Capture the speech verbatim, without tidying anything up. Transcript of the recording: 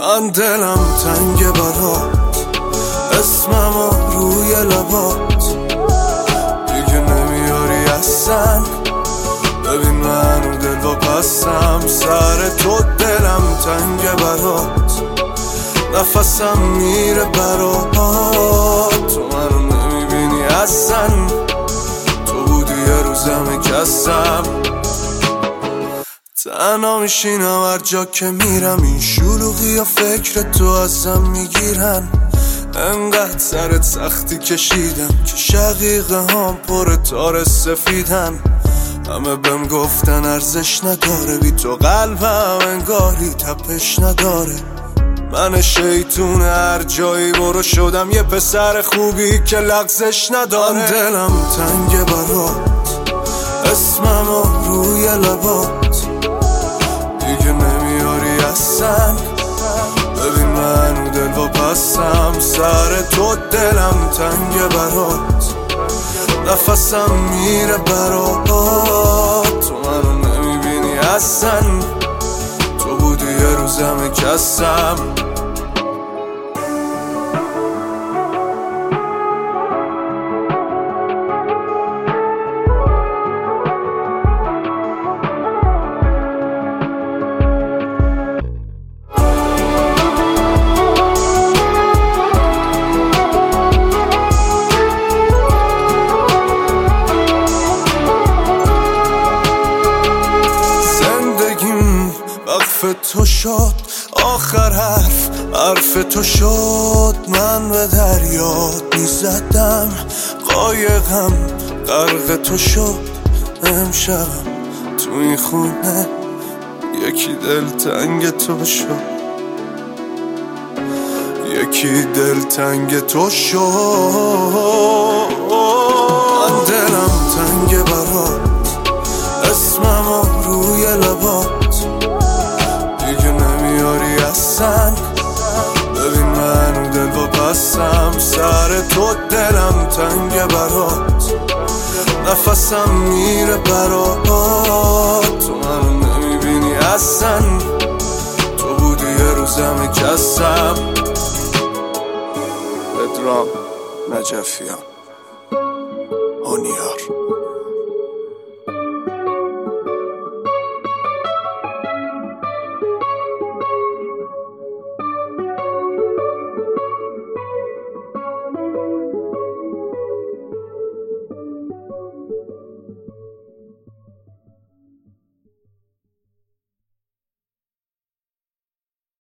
من دلم تنگ برات، اسمم روی لبات دیگه نمیاری اصلا. ببین منو دل و پسم سر تو، دلم تنگ برات، نفسم میره برات. تو منو نمیبینی اصلا، تو بودی یه روزم کسم. تنها میشینم هر جا که میرم، این شلوغی و فکر تو ازم میگیرن. انقدر سرت سختی کشیدم که شقیقه هم پر تار سفیدن. همه بهم گفتن ارزش نداره، بی تو قلبم انگاری تپش نداره. من شیطون هر جایی برو شدم یه پسر خوبی که لغزش نداره. من دلم تنگ برات، اسمم روی لبات دیگه نمیاری اصلا. ببین منو دل و پسم سر تو، دلم تنگ برات، نفسم میره برات. تو منو نمیبینی اصلا، تو بودی یه روزم کسم. وقف تو شد آخر حرف، حرف تو شد. من به دریات میزدم، قایقم غرق تو شد. امشب تو این خونه یکی دل تنگ تو شد، یکی دل تنگ تو شد. من دلم تنگ برات، اسمم روی لبات دیگه نمیاری اصلا. ببین منو دل و پسم سر تو، دلم تنگ برات، نفسم میره برات. تو منو نمیبینی اصلا، تو بودی یه روزم کسم. پدرام نجفیان هونیار.